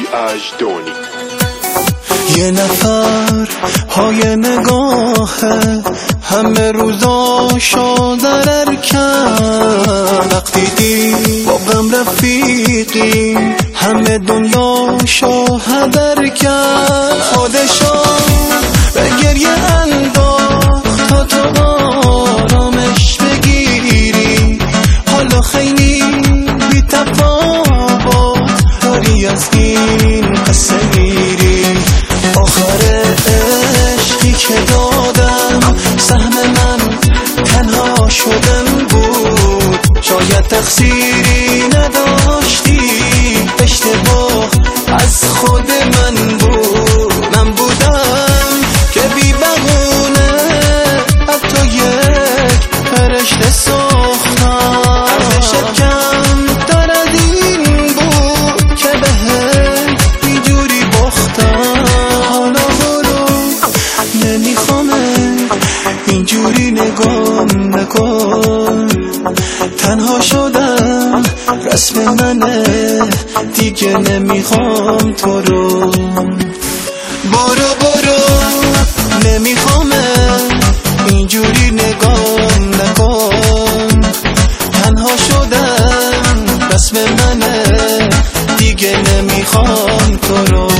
اجدانی. یه نفر های نگاهه همه روزاشو در کرد، وقتی دید با غم رفیقی همه دنیاشو هدر کرد. خودشو به گریه انداخت تا تو آرامش بگیری، حالا خیلی بی تفاوت داری از این قصه میری. آخر عشقی که دادم سهم من تنها شدن بود، شاید تقصیری نداشتی، اشتباه از خود من بود. من بودم که بی بهونه از تو یک فرشته ساختم، ارزشت کم دار از این بود که بهت اینجوری باختم. حالا برو نمیخوامه اینجوری نگام نکن، تنها شدم رسم منه دیگه نمیخوام تو رو. برو برو نمیخوامه اینجوری نگام نکن، تنها شدم رسم منه دیگه نمیخوام تو رو.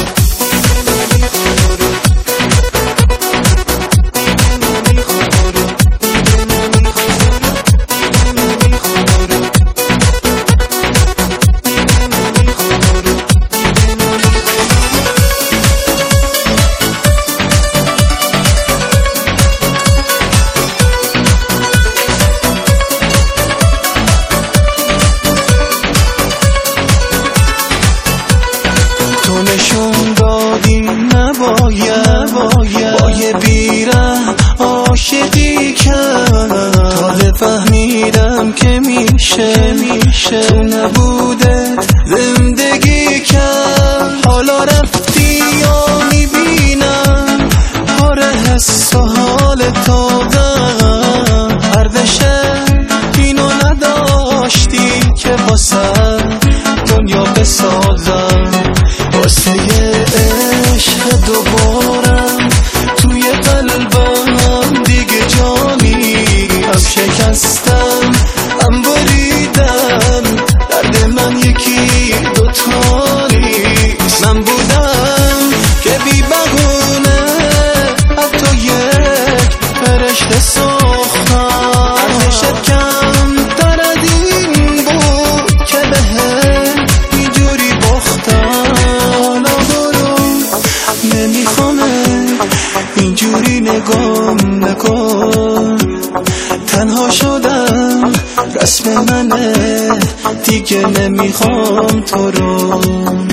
نشون دادی نباید با یه بیره عاشقی کرد، تازه فهمیدم که میشه تو نبودت زندگی کرد. حالا رفتی یا میبینم آره حس و حال تازم، ارزشه اینو نداشتی که واسه دنیا بسازم. واسه عشق دوبارم توی قلبم دیگه جانی هم شکستم، هم بریدم، درد من یکی دوتا نیست. من بودم که بی بهونه از تو یک فرشته ساختم، ارزشت کم دار از این بود که بهت اینجوری باختم. نمیخوامه اینجوری نگام نکن، تنها شدم رسم منه دیگه نمیخوام تو رو.